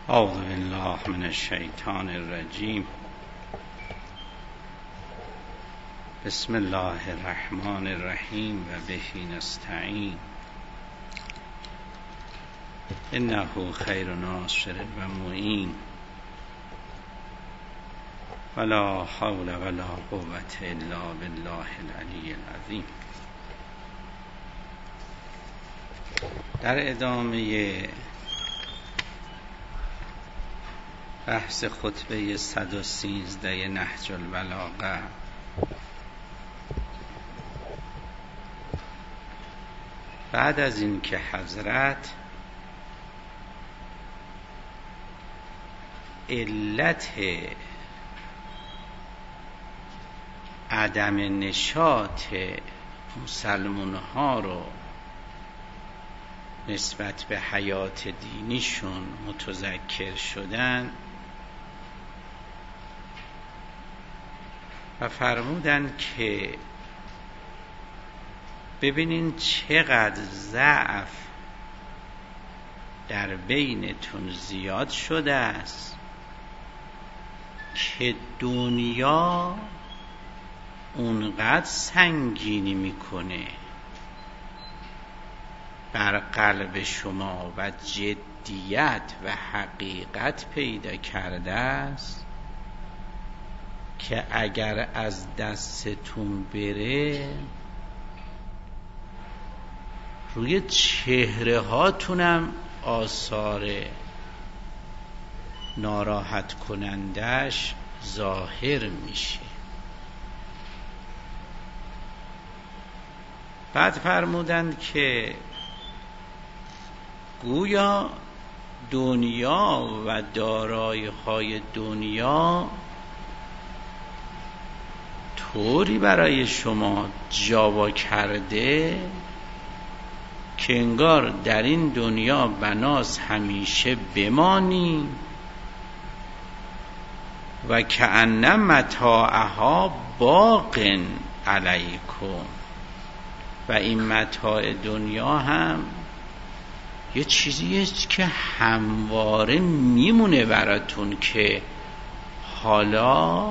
اعوذ بالله من الشیطان الرجیم. بسم الله الرحمن الرحیم و به نستعین. انه خیر ناصر و معین ولا حول ولا قوة الا بالله العلی العظیم. در ادامه بحث خطبه 113 نهج البلاغه بعد از این که حضرت علت عدم نشاط مسلمان ها رو نسبت به حیات دینیشون متذکر شدن و فرمودن که ببینین چقدر ضعف در بینتون زیاد شده است که دنیا اونقدر سنگینی میکنه بر قلب شما و جدیت و حقیقت پیدا کرده است که اگر از دستتون بره روی چهره هاتونم آثار ناراحت کنندش ظاهر میشه. بعد فرمودند که گویا دنیا و دارایی های دنیا طوری برای شما جاوا کرده که انگار در این دنیا بناس همیشه بمانی و کأن متاعها باق علیکم، و این متاع دنیا هم یه چیزیه که همواره میمونه براتون که حالا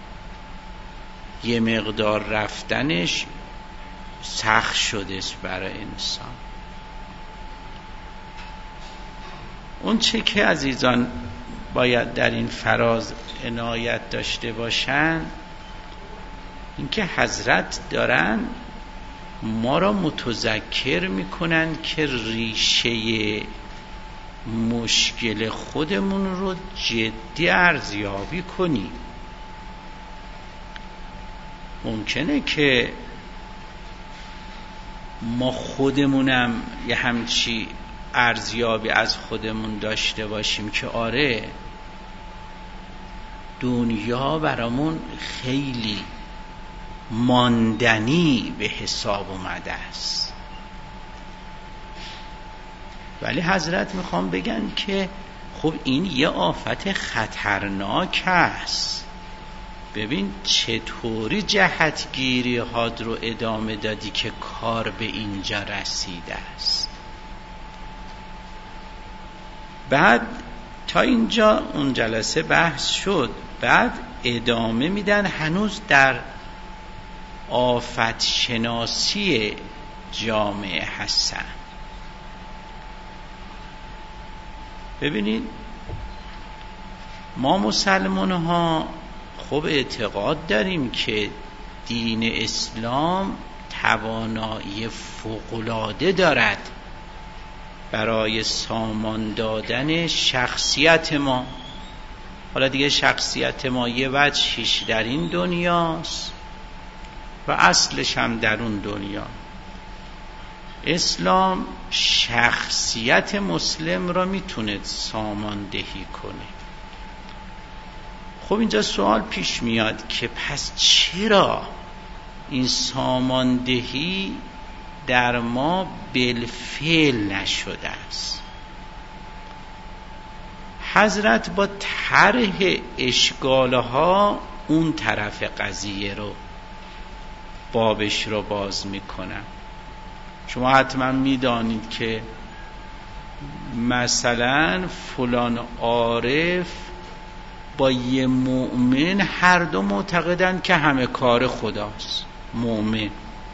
یه مقدار رفتنش سخت شده است برای انسان. اون چه که عزیزان باید در این فراز عنایت داشته باشن اینکه حضرت دارن ما را متذکر میکنن که ریشه مشکل خودمون رو جدی ارزیابی کنیم. ممکنه که ما خودمونم یه همچی ارزیابی از خودمون داشته باشیم که آره دنیا برامون خیلی ماندنی به حساب اومده است، ولی حضرت میخوام بگن که خب این یه آفت خطرناک است. ببین چطوری جهتگیری هات رو ادامه دادی که کار به اینجا رسیده است. بعد تا اینجا اون جلسه بحث شد، بعد ادامه میدن هنوز در آفت شناسی جامعه هستن. ببینید ما مسلمان ها خب اعتقاد داریم که دین اسلام توانایی فوق‌العاده دارد برای سامان دادن شخصیت ما. حالا دیگه شخصیت ما یه وجهش در این دنیاست و اصلش هم در اون دنیا. اسلام شخصیت مسلم را میتونه ساماندهی کنه. خب اینجا سوال پیش میاد که پس چرا این ساماندهی در ما بالفعل نشده است؟ حضرت با طرح اشکالها اون طرف قضیه رو بابش رو باز میکنن. شما حتما میدانید که مثلا فلان عارف با یه مؤمن هر دو معتقدن که همه کار خداست، مؤمن،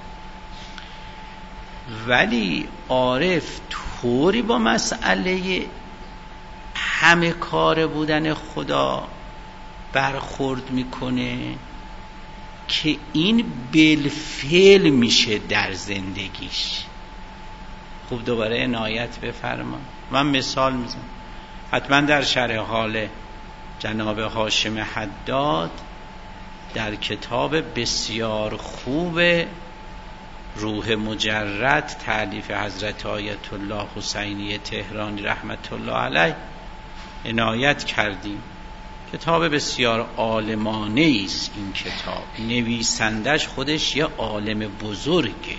ولی عارف طوری با مسئله همه کار بودن خدا برخورد میکنه که این بالفعل میشه در زندگیش. خوب دوباره عنایت بفرما. من مثال میزنم، حتما در شرح حال جناب هاشم حداد در کتاب بسیار خوب روح مجرد تألیف حضرت آیت الله حسینی تهرانی رحمت الله علیه عنایت کردیم. کتاب بسیار عالمانه است این کتاب، نویسندش خودش یه عالم بزرگه.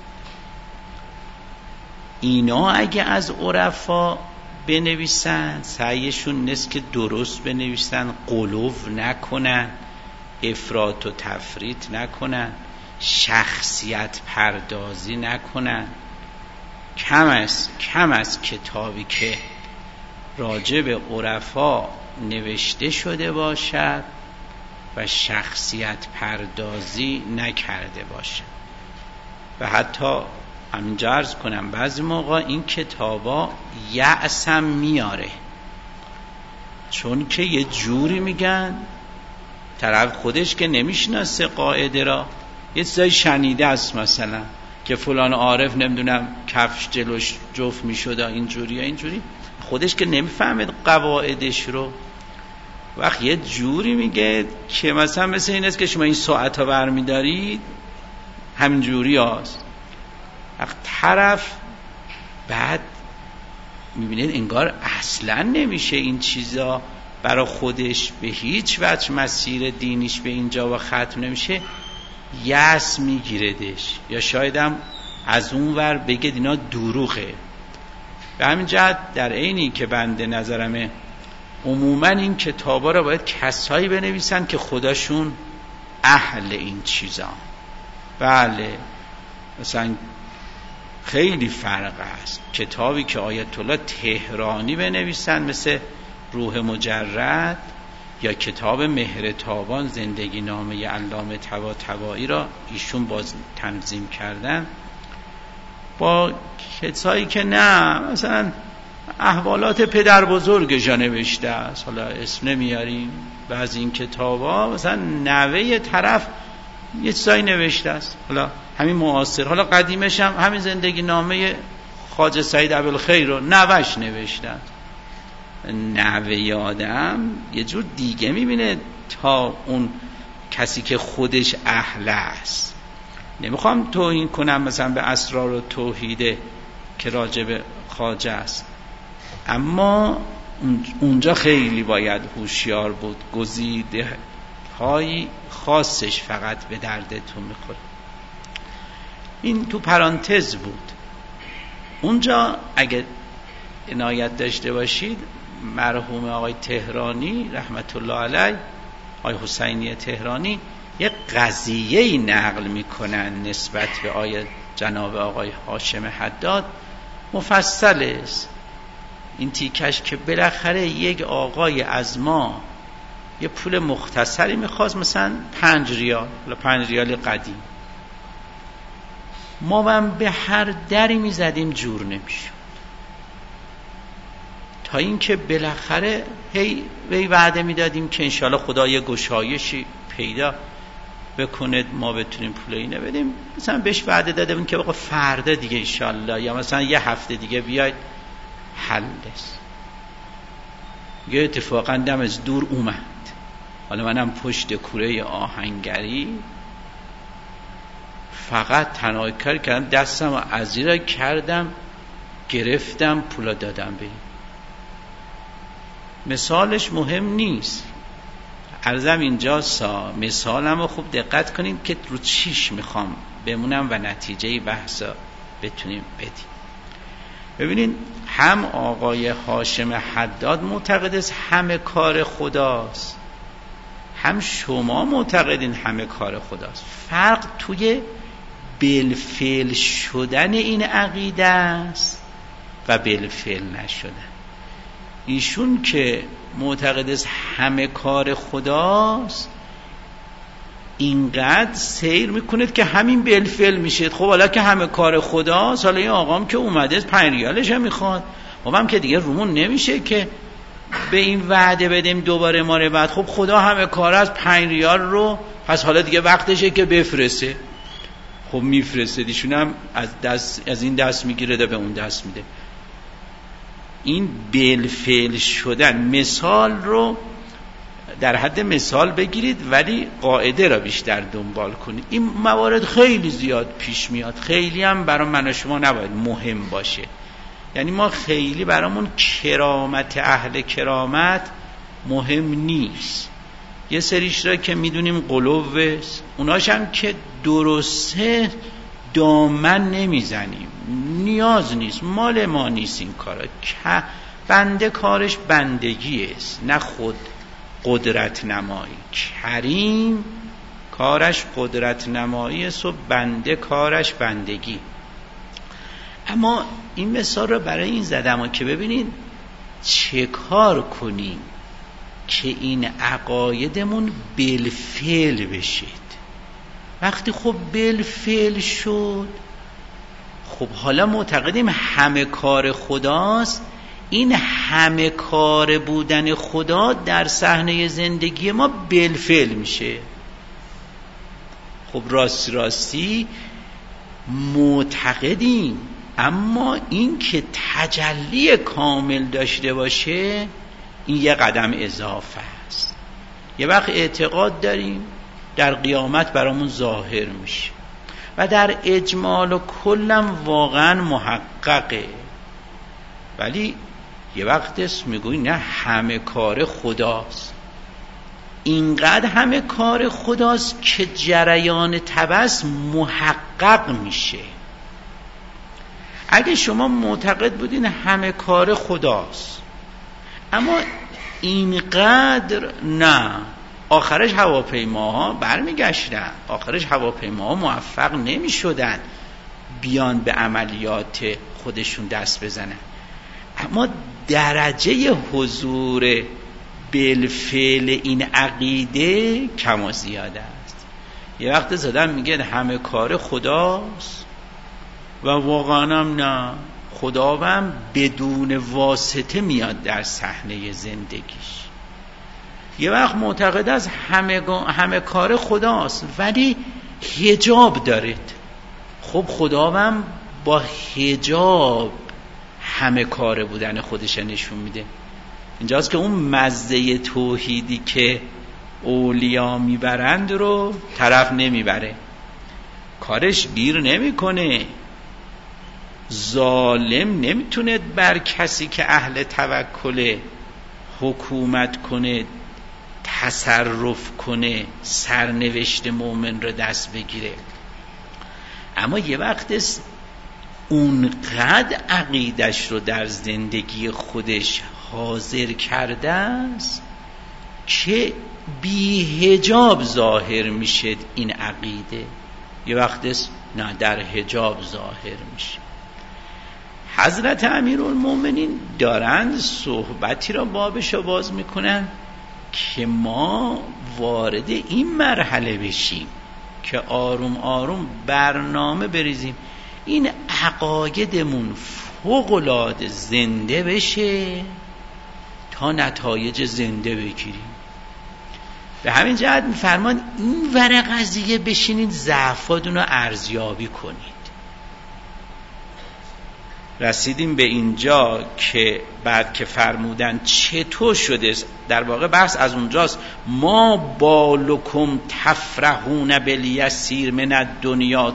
اینا اگه از عرفا بنویسن سعیشون نیست که درست بنویسن، غلو نکنن، افراط و تفریط نکنن، شخصیت پردازی نکنن. کم از کتابی که راجع به عرفا نوشته شده باشد و شخصیت پردازی نکرده باشد. و حتی همینجا عرض کنم بعضی موقع این کتابا یأسم میاره، چون که یه جوری میگن طرف خودش که نمیشناسه قاعده را، یه چیزایی شنیده است، مثلا که فلان عارف نمیدونم کفش جلوش جفت میشد اینجوری یا اینجوری، خودش که نمیفهمه قواعدش رو، وقت یه جوری میگه که مثلا مثل این است که شما این ساعت ها برمیدارید همین جوری هست. وقت طرف بعد میبینید انگار اصلا نمیشه این چیزا برای خودش به هیچ وجه مسیر دینیش به اینجا و ختم نمیشه، یأس میگیردش، یا شاید هم از اون ور بگه اینا دروغه. به همین جهت در عینی که بنده نظرمه عموما این کتابا رو باید کسایی بنویسن که خودشون اهل این چیزا. بله مثلا خیلی فرق است کتابی که آیت الله تهرانی بنویسن مثل روح مجرد، یا کتاب مهر تابان زندگی نامه علامه طباطبایی را ایشون باز تنظیم کردن، با کسایی که نه مثلا احوالات پدر بزرگش نوشته است، حالا اسم نمیاریم، بعضی این کتابا مثلا نوه طرف یه چیزایی نوشته است، حالا همین معاصر، حالا قدیمش هم همین زندگی نامه خواجه سعید ابوالخیر رو نوش نوشته است. نوه آدم یه جور دیگه میبینه تا اون کسی که خودش اهل است. نمیخوام توهین کنم مثلا به اسرار و توحیده که راجع به خواجه است، اما اونجا خیلی باید هوشیار بود، گزیده های خاصش فقط به دردتون میخوره. این تو پرانتز بود. اونجا اگه عنایت داشته باشید مرحوم آقای تهرانی رحمت الله علیه، آقای حسینی تهرانی، یک قضیه‌ای نقل میکنن نسبت به آیه جناب آقای هاشم حداد، مفصل است این تیکش، که بالاخره یک آقای از ما یه پول مختصری میخواست، مثلا 5 ریال، حالا 5 ریال قدیم، ما هم به هر دری میزدیم جور نمیشد، تا اینکه بالاخره هی وعده میدادیم که انشالله خدا یه گشایشی پیدا بکنه ما بتونیم پول اینو بدیم. مثلا بهش وعده داده بودیم که بقا فردا دیگه انشالله، یا مثلا یه هفته دیگه بیاید حل است. یه اتفاقا دم از دور اومد، حالا منم پشت کوره آهنگری فقط تنها کار کردم دستم از زیر کردم گرفتم پولا دادم به این. مثالش مهم نیست، عرضم اینجا مثالم رو خوب دقت کنید که رو چیش میخوام بمونم و نتیجه بحثا بتونیم بدیم. ببینید هم آقای هاشم حداد معتقد است همه کار خداست، هم شما معتقدین همه کار خداست. فرق توی بالفعل شدن این عقیده است و بالفعل نشدن. ایشون که معتقد است همه کار خداست، اینقدر سیر میکنید که همین بالفعل میشید. خب حالا که همه کار خداست، حالا این آقام که اومده 5 ریالش هم میخواد، خب هم که دیگه رومون نمیشه که به این وعده بدیم دوباره ما بعد. خب خدا همه کار از 5 ریال رو، پس حالا دیگه وقتشه که بفرسته. خب میفرسته، ایشون هم از این دست میگیره ده به اون دست میده. این بالفعل شدن، مثال رو در حد مثال بگیرید ولی قاعده را بیشتر دنبال کنید. این موارد خیلی زیاد پیش میاد، خیلی هم برای من و شما نباید مهم باشه. یعنی ما خیلی برامون کرامت اهل کرامت مهم نیست. یه سریش را که میدونیم قلوه، اوناش هم که درسته دامن نمیزنیم، نیاز نیست، مال ما نیست این کارا. بنده کارش بندگی است، نه خود قدرت نمایی. کریم کارش قدرت نمایی است و بنده کارش بندگی. اما این مثال رو برای این زدم که ببینید چه کار کنیم که این عقایدمون بالفعل بشید. وقتی خب بالفعل شد، خب حالا معتقدیم همه کار خداست، این همه کار بودن خدا در صحنه زندگی ما بالفعل میشه. خب راستی معتقدیم، اما این که تجلی کامل داشته باشه این یه قدم اضافه است. یه وقت اعتقاد داریم در قیامت برامون ظاهر میشه و در اجمال و کلم واقعا محققه، ولی یه وقت اسم میگوی نه همه کار خداست. اینقدر همه کار خداست که جریان تبس محقق میشه. اگه شما معتقد بودین همه کار خداست اما اینقدر نه، آخرش هواپیماها برمیگشتن، آخرش هواپیماها موفق نمیشدن بیان به عملیات خودشون دست بزنن. اما درجه حضور بالفعل این عقیده کم و زیاده است. یه وقت زدن میگه همه کار خداست و واقعا هم نه، خداوند بدون واسطه میاد در صحنه زندگیش. یه وقت معتقد است همه کار خداست ولی حجاب دارد. خب خداوند با حجاب همه کار بودن خودش نشون میده. اینجاست که اون مزه توحیدی که اولیا میبرند رو طرف نمیبره، کارش گیر نمیکنه. ظالم نمیتونه بر کسی که اهل توکل حکومت کنه، تصرف کنه، سرنوشت مؤمن رو دست بگیره. اما یه وقت اونقدر عقیدش رو در زندگی خودش حاضر کرده است که بی حجاب ظاهر میشه این عقیده. یه وقت نه، در حجاب ظاهر میشه. حضرت امیرالمومنین دارند صحبتی را بابش باز میکنن که ما وارد این مرحله بشیم که آروم آروم برنامه بریزیم، این عقایدمون فوق‌العاده زنده بشه تا نتایج زنده بگیریم. به همین جهت میفرمان این ور قضیه بشینید ضعفاتون رو ارزیابی کنید. رسیدیم به اینجا که بعد که فرمودن چطور شده، در واقع بحث از اونجاست. ما بالکم تفرحون بالیسیر من الدنیا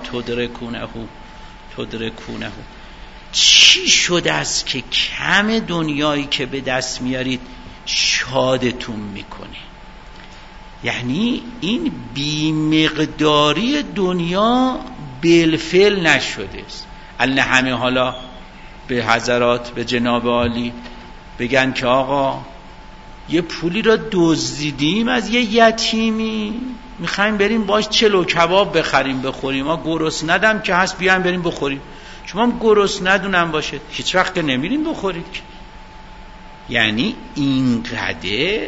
تدرکونه. چی شده است که کم دنیایی که به دست میارید شادتون میکنه؟ یعنی این بیمقداری دنیا بالفعل نشده است. الله همه حالا به حضرات، به جناب عالی بگن که آقا یه پولی را دزدیدیم از یه یتیمی، میخوایم بریم باش چلو کباب بخریم بخوریم، ما گرسنه‌ام که هست بیایم بریم بخوریم. شما هم گرسنه ندونم باشه هیچ وقت نمیرین بخورید. یعنی اینقدر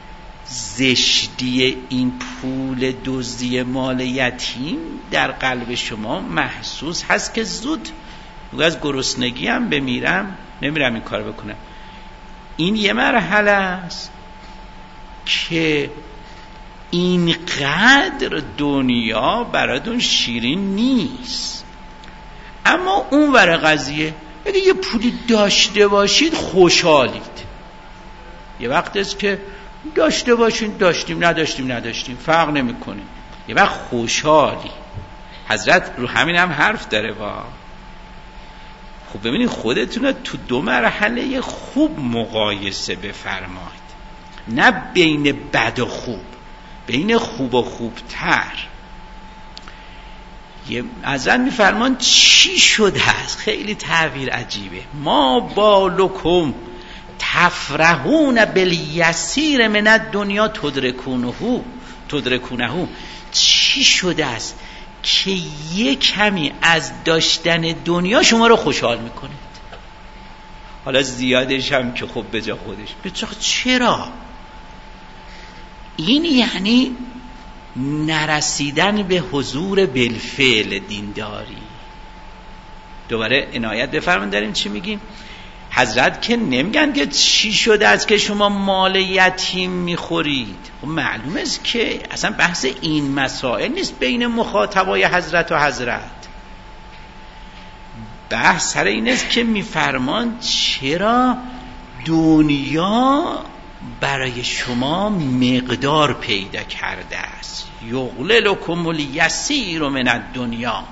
زشتی این پول دزدی مال یتیم در قلب شما محسوس هست که زود از گرسنگی هم بمیرم نمیرم این کار بکنم. این یه مرحله است که اینقدر دنیا براتون شیرین نیست. اما اون ور قضیه اگه یه پولی داشته باشید خوشحالید. یه وقت است که داشته باشین داشتیم نداشتیم فرق نمیکنه. یه وقت خوشحالی. حضرت رو همین هم حرف داره با. خب ببینید خودتون رو تو دو مرحله خوب مقایسه بفرمایید، نه بین بد و خوب، بین خوب و خوبتر. حضرت میفرمان چی شده است؟ خیلی تعبیر عجیبه. ما بالکم تفرحون بالیسیر من الدنیا تدرکونه. چی شده است که یک کمی از داشتن دنیا شما رو خوشحال میکنه؟ حالا زیادش هم که خب به جا خودش. چرا؟ این یعنی نرسیدن به حضور بالفعل دینداری. دوباره عنایت بفرمایید داریم چی میگیم. حضرت که نمیگن که چی شده است که شما مال یتیم میخورید. خب معلوم است که اصلا بحث این مسائل نیست بین مخاطبای حضرت و حضرت. بحث سر این است که میفرمان چرا دنیا برای شما مقدار پیدا کرده است. یغللکم الیسیر من الدنیا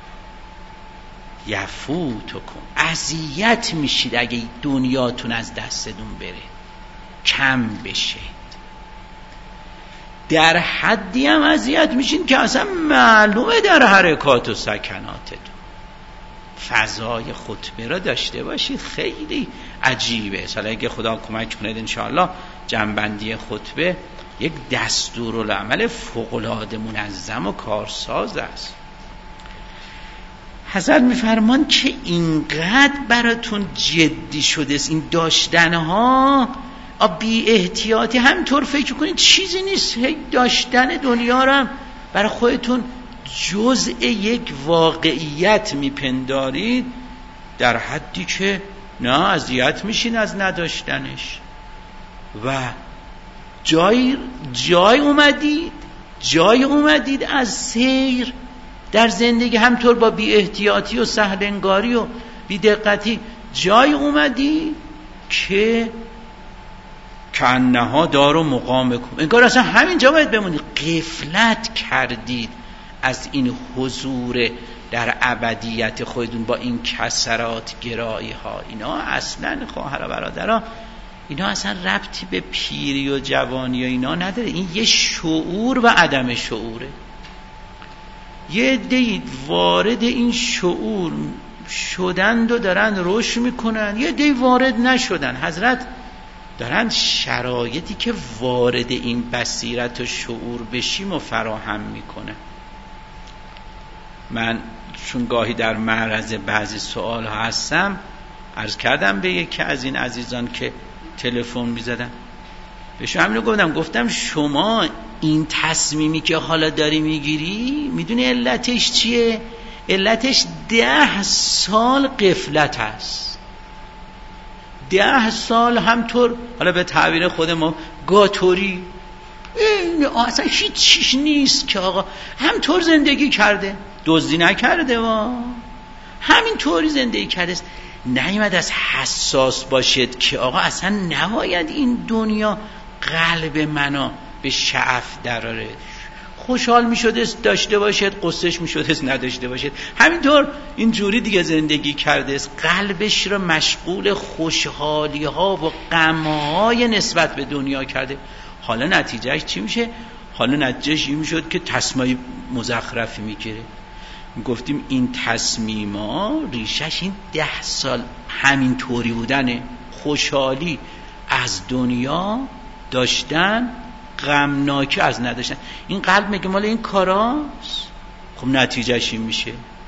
یفوتکم. اذیت میشید اگه دنیاتون از دستتون بره، کم بشه. در حدی هم اذیت میشین که اصلا معلومه در حرکات و سکناتتون. فضای خطبه را داشته باشید، خیلی عجیبه. حالا اگه خدا کمک کنه انشاءالله جنبندی خطبه یک دستورالعمل فوق‌العاده منظم و کارساز است. حضرت میفرمان که اینقدر براتون جدی شده است این داشتنها، بی احتیاطی همطور فکر کنید چیزی نیست. داشتن دنیا رو هم برای خودتون جزء یک واقعیت میپندارید در حدی که نه اذیت میشین از نداشتنش. و جای اومدید از سیر در زندگی همطور با بی احتیاطی و سهلنگاری و بی دقتی جای اومدید که کانها دار مقامکم. انگار اصلا همینجا باید بمونید. غفلت کردید از این حضور در ابدیت خودتون با این کسرات گرایی ها. اینا اصلا خواهر و برادرها اینا اصلا ربطی به پیری و جوانی و اینا نداره. این یه شعور و عدم شعوره. یه عده‌ای وارد این شعور شدند و دارن رشد میکنن، یه عده‌ای وارد نشدن. حضرت دارن شرایطی که وارد این بصیرت و شعور بشیم و فراهم میکنه. من چون گاهی در معرض بعضی سوال ها هستم، عرض کردم به یکی از این عزیزان که تلفن میزدن، بهشون همینو گفتم شما این تصمیمی که حالا داری میگیری میدونی علتش چیه؟ علتش 10 سال غفلت هست. 10 سال همطور، حالا به تعبیر خود ما گاتوری، این اصلا هیچ چیز نیست که آقا همطور زندگی کرده، دزدی نکرده، همینطوری زندگی کرده است. نیامد از حساس باشد که آقا اصلا نباید این دنیا قلب منو به شعف دراره. خوشحال میشده داشته باشد، قصهش میشده نداشته باشد، همینطور اینجوری دیگه زندگی کرده است. قلبش رو مشغول خوشحالی ها و غم های نسبت به دنیا کرده. حالا نتیجهش چی میشه؟ حالا نتیجهش این میشد که تصمیم مزخرفی میگیره. گفتیم این تصمیما ریشش این 10 سال همین طوری بودنه. خوشحالی از دنیا داشتن، غمناکی از نداشتن. این قلب میگه مال این کاراست. خب نتیجهش این میشه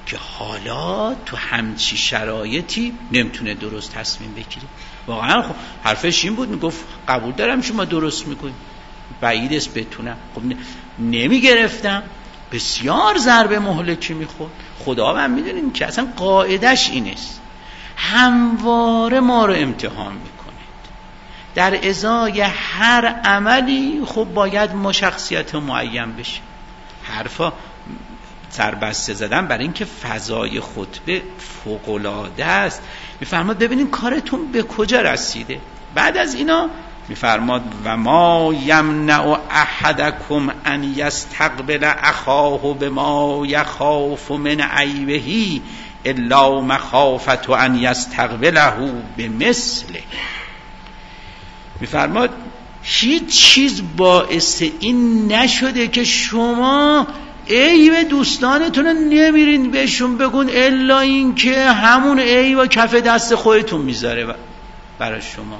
که حالا تو همچی شرایطی نمیتونه درست تصمیم بگیره. واقعا خب حرفش این بود، میگفت قبول دارم شما درست میکنید، بعید است بتونم. خب نمیگرفتم، بسیار ضربه مهلکی میخورد. خدا هم میدونین که اصلا قاعدش این است، همواره ما رو امتحان میکنه. در ازای هر عملی خب باید ما شخصیت معین بشه. حرفا سربسته زدن برای اینکه فضای خطبه فوق‌العاده است. میفرماد ببینین کارتون به کجا رسیده. بعد از اینا میفرماد و ما یمنع احدکم ان یستقبل اخاه بما یخاف من عیبه الا مخافة ان یستقبله بمثله. میفرماد هیچ چیز باعث این نشده که شما عیب دوستانتون رو نمیرین بهشون بگون الا این که همون عیب کف دست خودتون میذاره برای شما.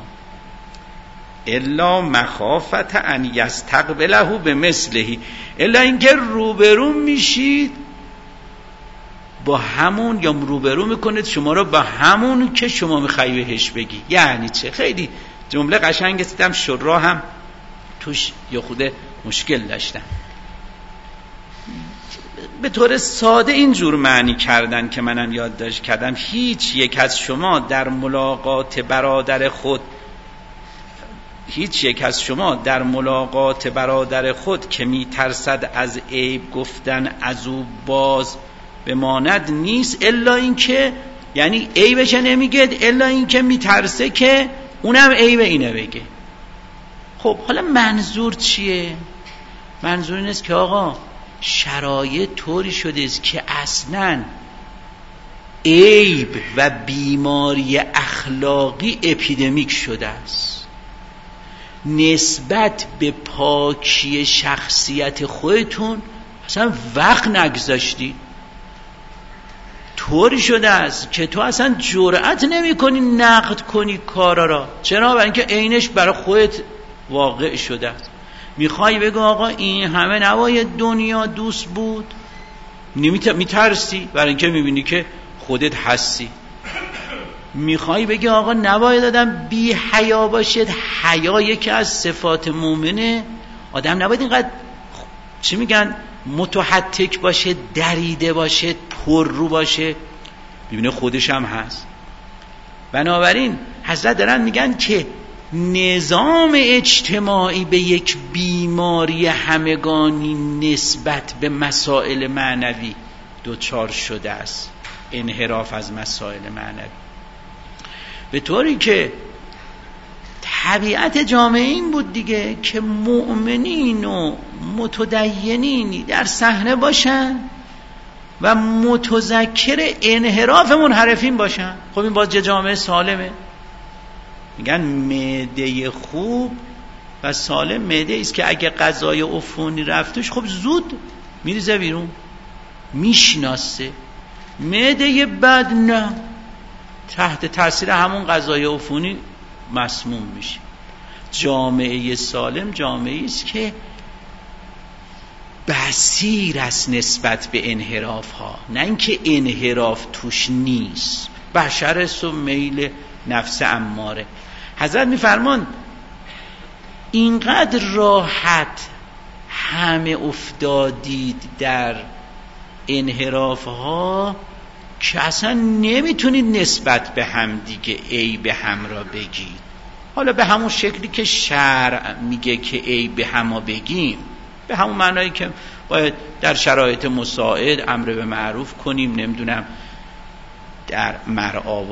الا مخافة ان یستقبله بمثله، الا این که روبرو میشید با همون، یا روبرو میکنید شما رو با همون که شما میخوایی بهش بگی. یعنی چه؟ خیلی جمله قشنگ استم، شراح هم توش یه خود مشکل داشتن. به طور ساده اینجور معنی کردن که منم یادداشت کردم. هیچ یک از شما در ملاقات برادر خود که میترسد از عیب گفتن از او باز بماند نیست، الا این که، یعنی عیبش نمیگه الا این که میترسه که اونم عیب اینه بگه. خب حالا منظور چیه؟ منظور این است که آقا شرایط طوری شده است که اصلاً عیب و بیماری اخلاقی اپیدمیک شده است. نسبت به پاکی شخصیت خودتون اصلا وقت نگذاشتی. طوری شده است که تو اصلا جرأت نمی کنی نقد کنی کارا را. چرا؟ برای اینکه عینش برای خودت واقع شده است. میخوای بگو آقا این همه نباید دنیا دوست بود، میترسی برای اینکه میبینی که خودت هستی. میخوای بگی آقا نباید آدم بی حیا باشد، حیا یکی از صفات مؤمنه، آدم نباید اینقدر چی میگن متحتک باشه، دریده باشه، پر رو باشه، میبینه خودش هم هست. بنابراین حضرت دارن میگن که نظام اجتماعی به یک بیماری همگانی نسبت به مسائل معنوی دوچار شده است، انحراف از مسائل معنوی، به طوری که طبیعت جامعه این بود دیگه که مؤمنین و متدینین در صحنه باشن و متذکر انحراف منحرفین باشن. خب این باز جامعه سالمه. میگن معده خوب و سالم معده ایست که اگه غذای عفونی رفتش خب زود میریزه بیرون، میشناسه. معده بد نه، تحت تاثیر همون غذای عفونی مسموم میشه. جامعه سالم جامعه است که بصیر است نسبت به انحراف ها، نه اینکه انحراف توش نیست. بشر است و میل نفس اماره. حضرت میفرمان اینقدر راحت همه افتادید در انحراف ها که اصلا نمیتونید نسبت به هم دیگه عیب هم را بگید. حالا به همون شکلی که شرع میگه که عیب هم بگیم، به همون معنایی که باید در شرایط مساعد امر به معروف کنیم، نمیدونم در مرعا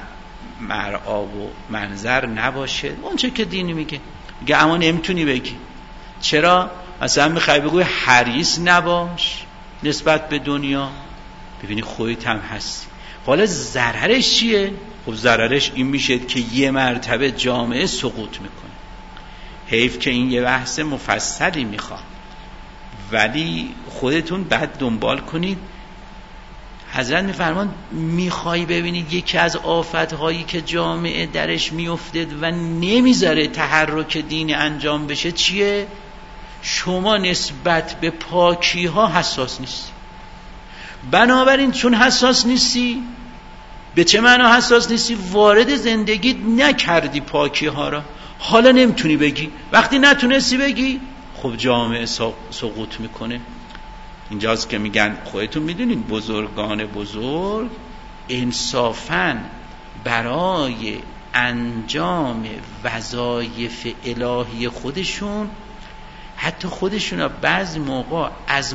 و منظر نباشه، اون چه که دینی میگه اما نمیتونی بگی. چرا؟ مثلا میخوای بگوی حریص نباش نسبت به دنیا، ببینی خودت هم هستی. حالا ضررش چیه؟ خب ضررش این میشه که یه مرتبه جامعه سقوط میکنه. حیف که این یه بحث مفصلی میخواد، ولی خودتون بعد دنبال کنید. حضرت میفرمان میخوای ببینید یکی از آفتهایی که جامعه درش میفته و نمیذاره تحرک دین انجام بشه چیه؟ شما نسبت به پاکی ها حساس نیستی. بنابراین چون حساس نیستی، به چه معنا حساس نیستی؟ وارد زندگیت نکردی پاکی ها را، حالا نمیتونی بگی. وقتی نتونستی بگی خب جامعه سقوط میکنه. اینجاست که میگن خودتون میدونید بزرگان بزرگ انصافاً برای انجام وظایف الهی خودشون حتی خودشون بعضی موقع از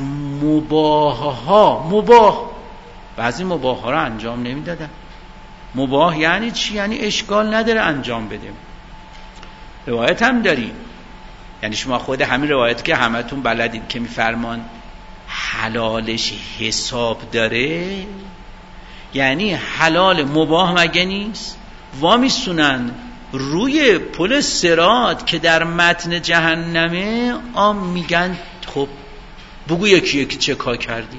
بعضی مباح ها رو انجام نمیدادن. مباح یعنی چی؟ یعنی اشکال نداره انجام بده. روایت هم داریم، یعنی شما خود همین روایت که همتون بلدید که میفرمان حلالش حساب داره، یعنی حلال مباح مگه نیست؟ وامیستونن روی پل صراط که در متن جهنمه میگن خب بگو یکی یکی چه کار کردی.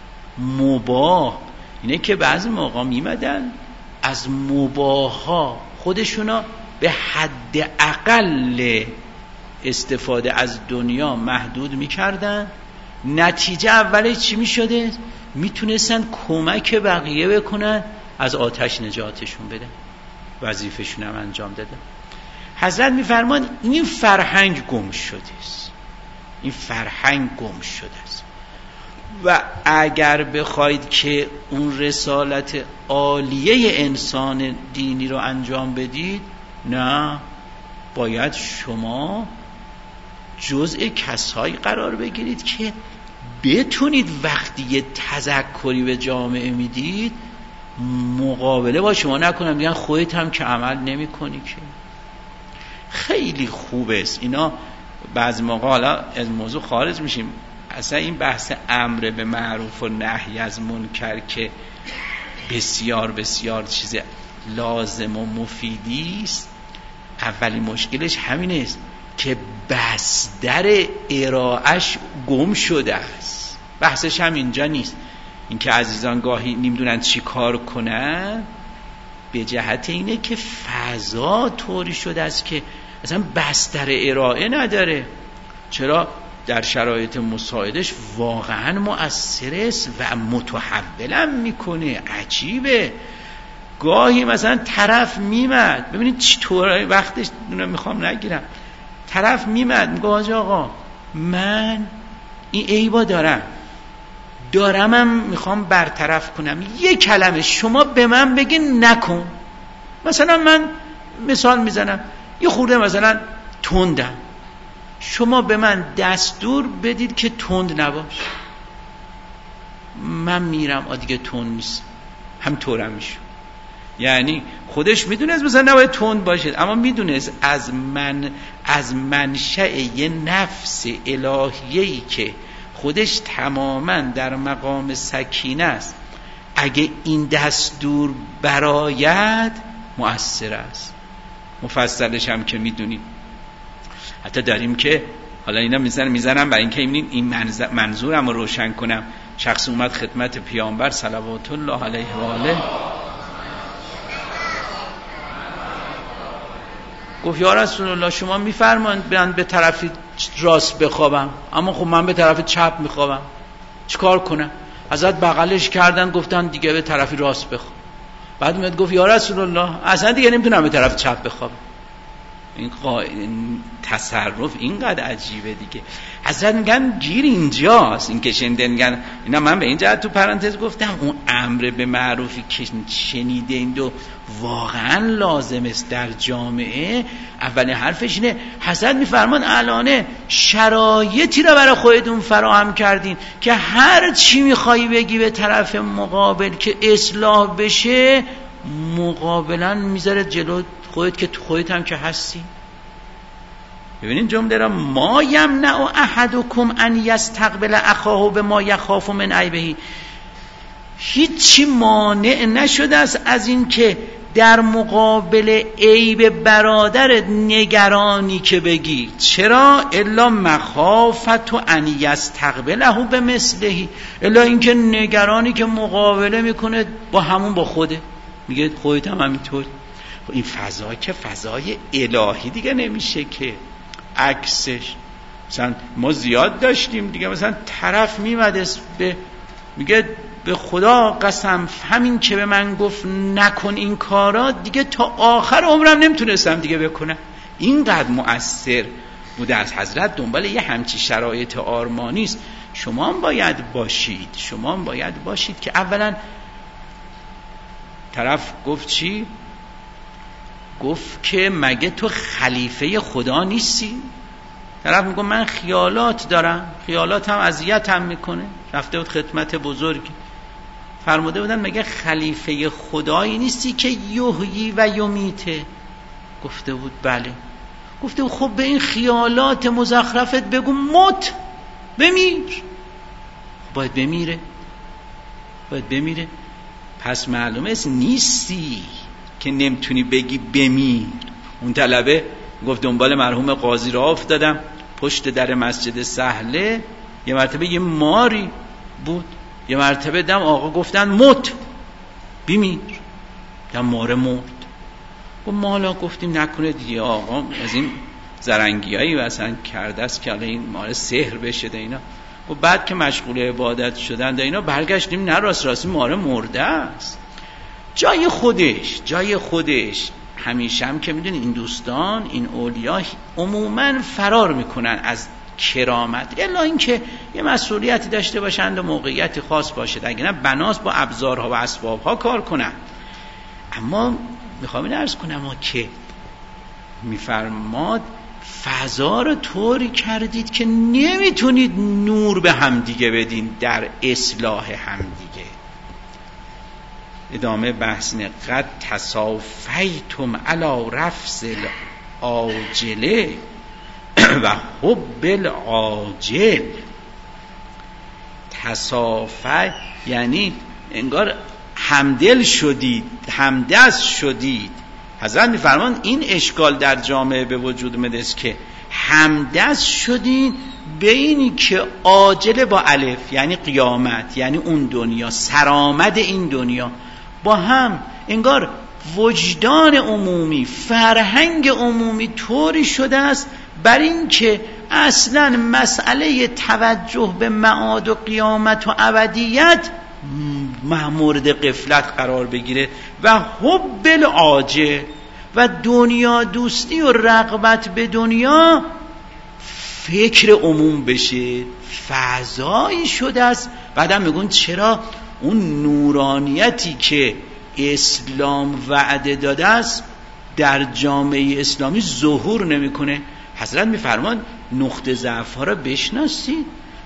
مباح اینه که بعضی موقع میمدن از مباحا خودشونا به حد اقل استفاده از دنیا محدود میکردن. نتیجه اولش چی میشده؟ میتونستن کمک بقیه بکنن از آتش نجاتشون بدن، وظیفه‌شون هم انجام دادن. حضرت میفرمان این فرهنگ گم شده است، این فرهنگ گم شده است و اگر بخواید که اون رسالت عالیه انسان دینی رو انجام بدید، نه، باید شما جزء کسایی قرار بگیرید که بتونید وقتی یه تذکری به جامعه میدید مقابله با شما نکنم میگن خودت هم که عمل نمی کنی که. خیلی خوبه است اینا. بعضی موقع حالا از موضوع خارج میشیم، اصلا این بحث امر به معروف و نهی از منکر که بسیار بسیار چیز لازم و مفیدی است، اولی مشکلش همین است که بستر ارائهش گم شده است. بحثش هم اینجا نیست، اینکه عزیزان گاهی نمیدونن چی کار کنن، به جهت اینه که فضا طوری شده است که اصلا بستر ارائه نداره. چرا؟ در شرایط مساعدش واقعا مؤثر است و متحولم میکنه. عجیبه. گاهی مثلا طرف میمد، ببینید چطوره، وقتش میخوام نگیرم، طرف میمد میگه آقا من این عیبا دارمم میخوام برطرف کنم، یه کلمه شما به من بگین نکن. مثلا من مثال میزنم یه خورده مثلا تندم، شما به من دستور بدید که تند نباش، من میرم دیگه تند نیست، هم طورم میشم. یعنی خودش میدونست مثلا نباید تند باشد، اما میدونست از منشأ یه نفس الهیه‌ای که خودش تماما در مقام سکینه است، اگه این دستور برآید مؤثر است. مفصلش هم که میدونیم، حتی داریم که حالا اینا میزنم برای اینکه این منظورم رو روشن کنم. شخص اومد خدمت پیامبر صلوات الله علیه و آله، گفت یا رسول الله شما میفرمایید من به طرف راست بخوابم، اما خب من به طرف چپ میخوابم، چیکار کنم؟ حضرت بغلش کردن گفتن دیگه به طرف راست بخواب. بعد اومد گفت یا رسول الله اصلا دیگه نمیتونم به طرف چپ بخوابم. این تصرف اینقدر عجیبه دیگه. حضرت میگن گیر اینجاست. این که شنیدن میگن اینا، من به این جهت تو پرانتز گفتم اون امر به معروفی که شنیده این دو واقعا لازم است در جامعه. اولین حرفش اینه حضرت میفرمان الان شرایطی رو برای خودتون فراهم کردین که هر چی میخوایی بگی به طرف مقابل که اصلاح بشه، مقابلا میذاره جلو خودت که خودت هم که هستی. ببینین جمله را ما یمنع احدکم ان یستقبل اخاه بما یخاف من عیبه، هیچی مانع نشده است از این که در مقابل عیب برادر نگرانی که بگی. چرا؟ الا مخافت و ان یستقبله بمثله، الا اینکه نگرانی که مقابله میکنه با همون با خوده، میگه خودت هم همینطور. این فضا که فضای الهی دیگه نمیشه که عکسش. مثلا ما زیاد داشتیم دیگه، مثلا طرف میمد به میگه به خدا قسم همین که به من گفت نکن این کارا دیگه تا آخر عمرم نمیتونستم دیگه بکنم. اینقدر مؤثر بوده از حضرت. دنبال یه همچی شرایط آرمانی است. شما هم باید باشید که اولا طرف گفت چی؟ گفت که مگه تو خلیفه خدا نیستی؟ طرف میگه من خیالات دارم، خیالاتم اذیتم میکنه. رفته بود خدمت بزرگی، فرموده بودن مگه خلیفه خدایی نیستی که یحیی و یمیته؟ گفته بود بله. گفته بود خب به این خیالات مزخرفت بگو مت، بمیر. باید بمیره. پس معلومه است نیستی که نمیتونی بگی بمیر. اون طلبه گفت دنبال مرحوم قاضی راه افتادم، پشت در مسجد سهله یه مرتبه یه ماری بود، یه مرتبه دم آقا گفتن مت، بمیر. دم ماره مرد. و ما حالا گفتیم نکنه دیگه آقا از این زرنگیایی مثلا کرده است که این ماره سحر بشه اینا. و بعد که مشغول عبادت شدن اینا برگشتیم نه راستی ماره مرده است. جای خودش همیشه هم که میدونی این دوستان این اولیا عموما فرار میکنن از کرامت، الا اینکه یه مسئولیتی داشته باشند و موقعیت خاص باشه، اگه نه بناس با ابزارها و اسبابها کار کنن. اما میخوام این عرض کنم که میفرماد فضا رو طوری کردید که نمیتونید نور به همدیگه بدین در اصلاح همدیگه. ادامه بحث نه. قد تصافیتم علی رفض العاجله و حب العاجل. تصافی یعنی انگار همدل شدید، همدست شدید. حضرت میفرمان این اشکال در جامعه به وجود اومده است که همدست شدید به اینی که عاجله با الف یعنی قیامت، یعنی اون دنیا، سرآمد این دنیا، با هم انگار وجدان عمومی، فرهنگ عمومی طوری شده است بر این که اصلا مسئله توجه به معاد و قیامت و ابدیت مورد غفلت قرار بگیره و حب العاجل و دنیا دوستی و رغبت به دنیا فکر عموم بشه. فضایی شده است. بعدم میگن چرا اون نورانیتی که اسلام وعده داده است در جامعه اسلامی ظهور نمیکنه. حضرت میفرمان نقطه ضعف ها را بشناسید،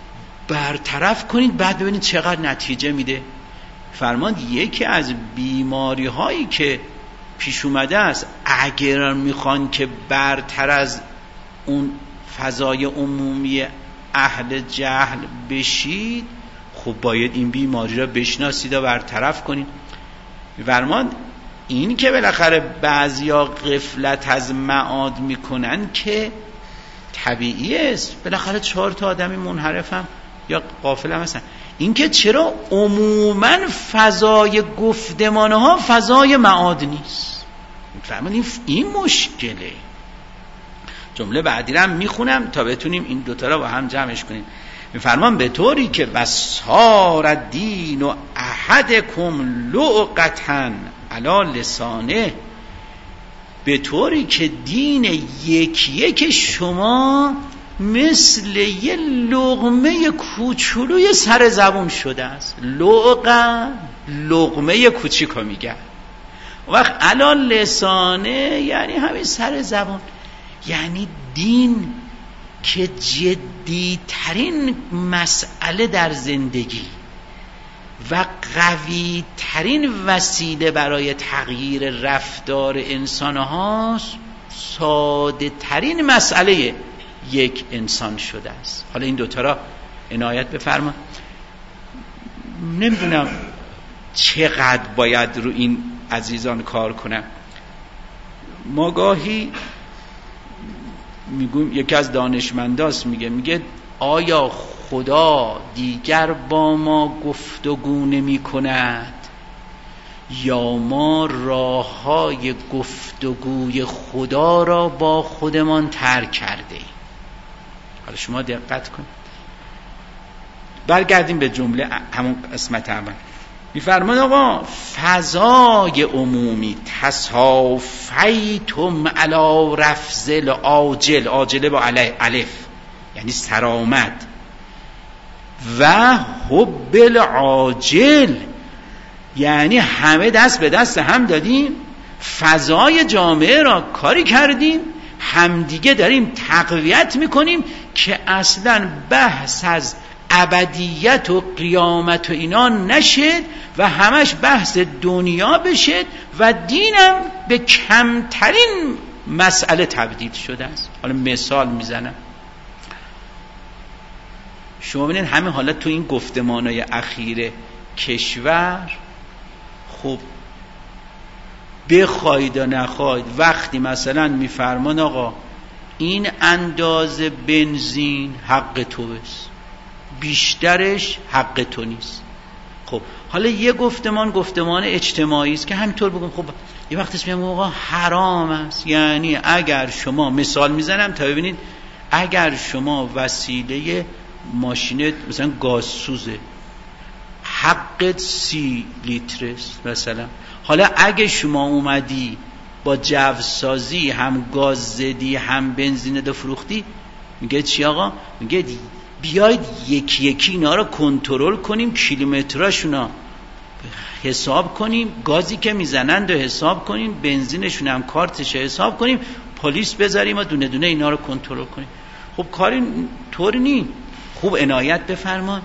برطرف کنید، بعد ببینید چقدر نتیجه میده. فرمان یکی از بیماری هایی که پیش اومده است اگر میخوان که برتر از اون فضای عمومی اهل جهل بشید، خب باید این بیماری را بشناسید و برطرف کنید. فرمان این که بالاخره بعضیا غفلت از معاد میکنن که طبیعی است، بالاخره 4 تا آدمی منحرف هم یا غافل هم هستن. این که چرا عموما فضای گفتمانه ها فضای معاد نیست. فرمان این مشکله. جمله بعدی رو هم میخونم تا بتونیم این دوتا رو با هم جمعش کنیم. میفرمان به طوری که بسار الدین و احدکم لعقتن علی لسانه، به طوری که دین یک شما مثل یه لقمه کوچولوی سر زبون شده است. لقمه کوچیکو میگه. وقت علی لسانه یعنی همین سر زبون، یعنی دین که جدی ترین مسئله در زندگی و قوی ترین وسیله برای تغییر رفتار انسان هاست، ساده ترین مسئله یک انسان شده است. حالا این دوتا را عنایت بفرما. نمیدونم چقدر باید رو این عزیزان کار کنم. ما گاهی میگویم، یکی از دانشمنداست میگه آیا خدا دیگر با ما گفتگو نمی کند یا ما راههای گفتگوی خدا را با خودمان ترک کرده؟ حالا شما دقت کن. برگردیم به جمله همون قسمت اول. میفرمان آقا فضای عمومی تصافیتم علی رفض عاجل، عاجله با الف یعنی سرآمد، و حب العاجل یعنی همه دست به دست هم دادیم، فضای جامعه را کاری کردیم، همدیگه داریم تقویت میکنیم که اصلا بحث از ابدیت و قیامت و اینا نشد و همش بحث دنیا بشد و دینم به کمترین مسئله تبدیل شده است. حالا مثال میزنم، شما ببینید همین حالت تو این گفتمانهای اخیر کشور، خب بخواید و نخواید وقتی مثلا میفرمان آقا این اندازه بنزین حق تو است، بیشترش حق تو نیست. خب حالا یه گفتمان اجتماعی است که همینطور بگم خب یه وقتی میگم آقا حرام است، یعنی اگر شما، مثال میزنم تا ببینید، اگر شما وسیله ماشینت مثلا گازسوزه حقت 30 لیتر است مثلا، حالا اگه شما اومدی با جوسازی هم گاز زدی هم بنزین دو فروختی، میگه چی آقا؟ میگه بیاید یکی یکی اینا رو کنترل کنیم، کیلومتراشونا حساب کنیم، گازی که میزنند رو حساب کنیم، بنزینشون هم کارتش حساب کنیم، پلیس بذاریم و دونه دونه اینا رو کنترل کنیم. خب کاری طور نی. خوب عنایت بفرمان.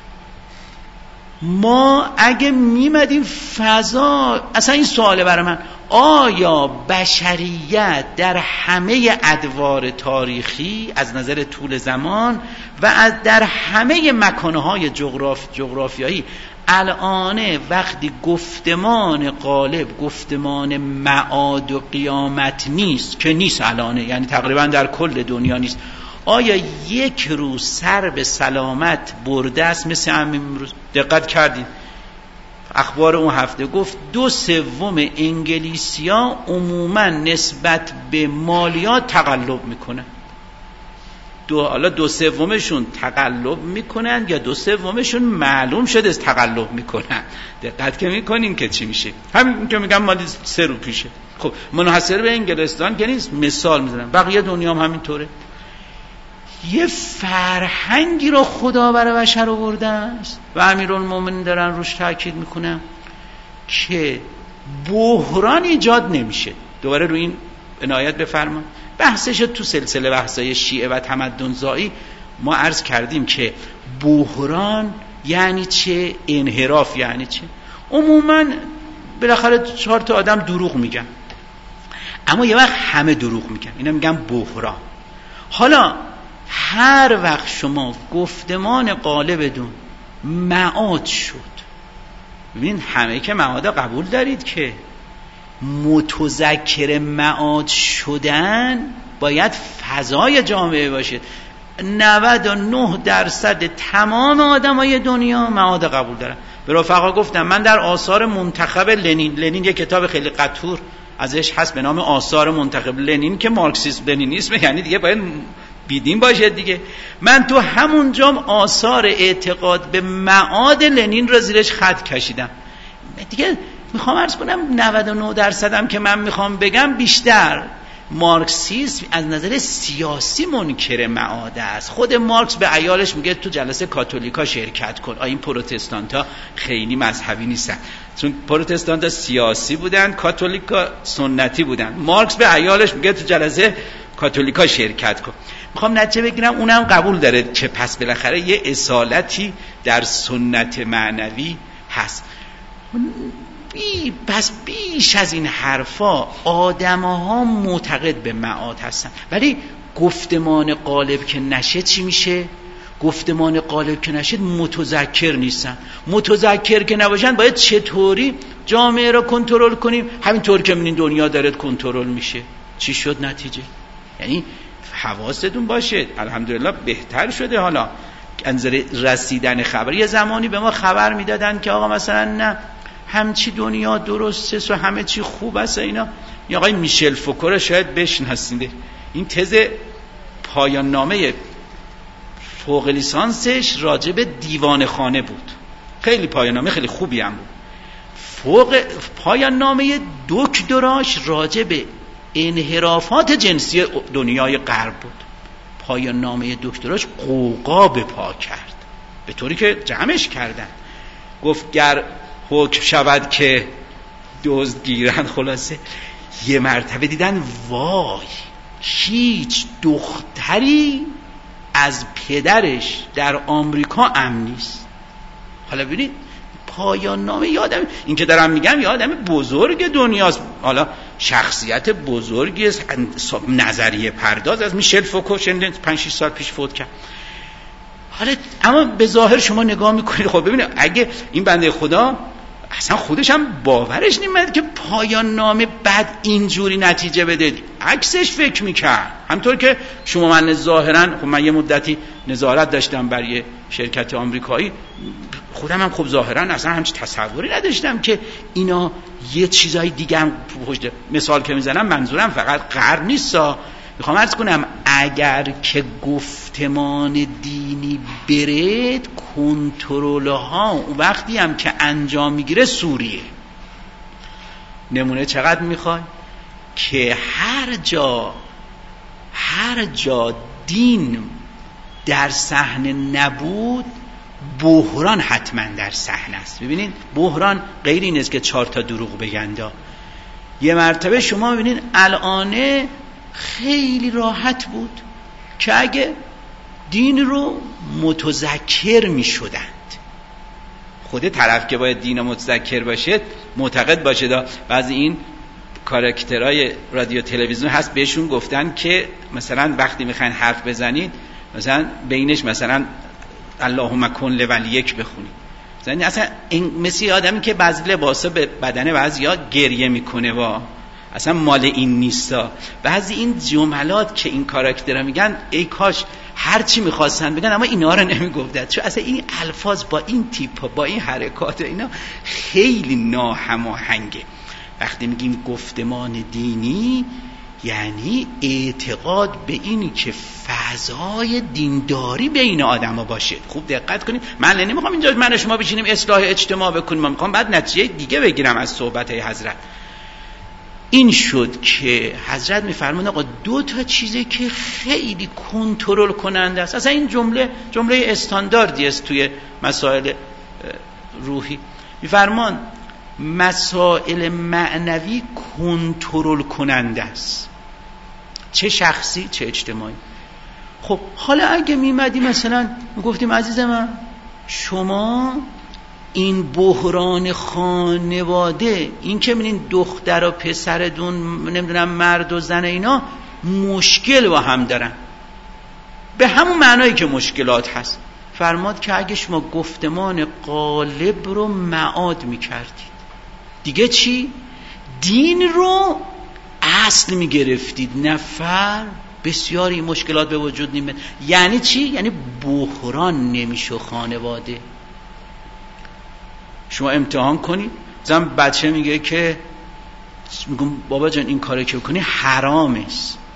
ما اگه میمدیم فضا، اصلا این سواله برای من، آیا بشریت در همه ادوار تاریخی از نظر طول زمان و در همه مکانهای جغرافیایی الان وقتی گفتمان غالب گفتمان معاد و قیامت نیست، که نیست الان، یعنی تقریبا در کل دنیا نیست، آیا یک روز سر به سلامت برده است؟ مثل همین روز دقت کردین اخبار اون هفته گفت 2/3 انگلیسی‌ها عموما نسبت به مالیات تقلب میکنن. حالا 2/3 تقلب میکنن یا 2/3 معلوم شده است تقلب میکنن. دقت که میکنین که چی میشه؟ همین که میگم مالی 3 روز پیشه. خب منحصر به انگلستان که نیست، مثال میزنم، بقیه دنیا هم همینطوره. یه فرهنگی رو خدا برای بشر آورده است و امیرالمومنین دارن روش تاکید میکنن که بحران ایجاد نمیشه. دوباره روی این عنایت بفرما. بحثش تو سلسله بحثای شیعه و تمدن‌زایی ما عرض کردیم که بحران یعنی چه، انحراف یعنی چه. عموما بالاخره 4 تا آدم دروغ میگن، اما یه وقت همه دروغ میگن، اینا میگن بحران. حالا هر وقت شما گفتمان غالبتون معاد شد، ببین همه که معاد قبول دارید که متذکر معاد شدن باید فضای جامعه باشه. 99% تمام آدمای دنیا معاد قبول دارن. به رفقا گفتم من در آثار منتخب لنین یه کتاب خیلی قطور ازش هست به نام آثار منتخب لنین که مارکسیسم لنینیسم، یعنی دیگه باید بیدین باشه دیگه. من تو همونجام آثار اعتقاد به معاد لنین رو زیرش خط کشیدم دیگه. میخوام عرض کنم 99% هم که من میخوام بگم بیشتر مارکسیسم از نظر سیاسی منکر معاد است. خود مارکس به عیالش میگه تو جلسه کاتولیکا شرکت کن. این پروتستانتا خیلی مذهبی نیستن، چون پروتستانتا سیاسی بودن، کاتولیکا سنتی بودن. مارکس به عیالش میگه تو جلسه کاتولیکا شرکت کن. میخوام نتیجه بگیرم اونم قبول داره که پس بالاخره یه اصالتی در سنت معنوی هست. پس بیش از این حرفا آدم‌ها معتقد به معاد هستن، ولی گفتمان غالب که نشه چی میشه؟ گفتمان غالب که نشه متذکر نیستن. متذکر که نباشن باید چطوری جامعه را کنترل کنیم؟ همینطور که می‌بینین دنیا داره کنترل میشه. چی شد نتیجه؟ یعنی حواستون باشه، الحمدلله بهتر شده. حالا انظر رسیدن خبر، یه زمانی به ما خبر میدادن که آقا مثلا نه همچی دنیا درسته و همه چی خوب است اینا. یا آقای میشل فوکو رو شاید بشناسید، این تز پایان نامه فوق لیسانسش راجب دیوان خانه بود، خیلی پایان نامه خیلی خوبی هم بود. فوق پایان نامه دکتراش راجب انحرافات جنسی دنیای غرب بود. پایان نامه دکتراش قوقا به پا کرد، به طوری که جمعش کردن. گفت گر حکم شود که دزد گیرند. خلاصه یه مرتبه دیدن وای هیچ دختری از پدرش در آمریکا امن نیست. حالا ببینید پایان نامه یادم، این که دارم میگم یادم بزرگ دنیاست، حالا شخصیت بزرگی است، نظریه پرداز از میشل فوکو 5-6 سال پیش فوت کرد. حالا اما به ظاهر شما نگاه میکنید، خب ببینید اگه این بنده خدا اصلا خودش هم باورش نمیاد که پایان نامه بعد اینجوری نتیجه بده، عکسش فکر میکرد. همطور که شما من ظاهرا، خب من یه مدتی نظارت داشتم بر یه شرکت آمریکایی، خودم هم خب ظاهرا اصلا همچین تصوری نداشتم که اینا یه چیزای دیگه هم پشت. مثال که میزنم منظورم فقط غرب نیستا، میخوام عرض کنم اگر که گفتمان دینی برد، کنترل ها وقتی هم که انجام میگیره سوریه. نمونه چقدر میخوای که هر جا دین در صحنه نبود، بحران حتما در صحنه است. ببینید بحران غیر این است که 4 تا دروغ بگندا. یه مرتبه شما ببینید الان خیلی راحت بود که اگه دین رو متذکر می شدند، خود طرف که باید دین رو متذکر باشه معتقد باشه. بعضی این کاراکترهای رادیو تلویزیون هست بهشون گفتن که مثلا وقتی میخواین حرف بزنید مثلا بینش مثلا اللهم کن لولیک بخونید. اصلا مثل آدمی که بعضی لباسا به بدن بعضیا گریه میکنه و اصلا مال این نیستا. بعضی این جملات که این کاراکترها میگن ای کاش هر چی میخواستن بگن اما اینا رو نمیگفتن، چون اصلا این الفاظ با این تیپ با این حرکات اینا خیلی ناهماهنگه. وقتی میگیم گفتمان دینی یعنی اعتقاد به اینی که فضای دینداری بین آدم ها باشه. خوب دقت کنید، من نمیخوام اینجا من و شما بشینیم اصلاح اجتماع بکنیم، من میخوام بعد نتیجه دیگه بگیرم از صحبت حضرت. این شد که حضرت میفرمون آقا 2 تا چیزی که خیلی کنترل کننده است. اصلا این جمله استانداردی است توی مسائل روحی. میفرمان مسائل معنوی کنترل کننده است، چه شخصی چه اجتماعی. خب حالا اگه میمدی مثلا میگفتیم عزیز من شما این بحران خانواده، این که میبینین دختر و پسردون نمیدونم مرد و زن اینا مشکل با هم دارن، به همون معنایی که مشکلات هست، فرماد که اگه شما گفتمان غالب رو معاد میکردید، دیگه چی؟ دین رو اصل میگرفتید، نفر بسیاری مشکلات به وجود نمیاد. یعنی چی؟ یعنی بحران نمیشه خانواده. شما امتحان کنید، مثلا بچه میگه که میگم بابا جان این کارو که بکنی حرامه،